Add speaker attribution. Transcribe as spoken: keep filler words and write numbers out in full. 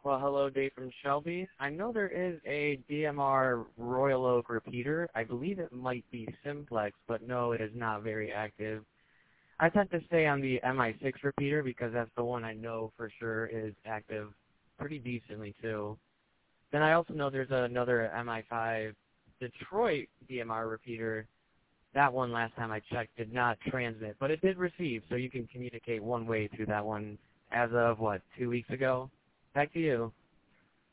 Speaker 1: Well, hello, Dave from Shelby. I know there is a D M R Royal Oak repeater. I believe it might be Simplex, but no, it is not very active. I tend to stay on the M I six repeater because that's the one I know for sure is active pretty decently, too. Then I also know there's another M I five Detroit D M R repeater. That one, last time I checked, did not transmit, but it did receive, so you can communicate one way through that one as of, what, two weeks ago? Back to you.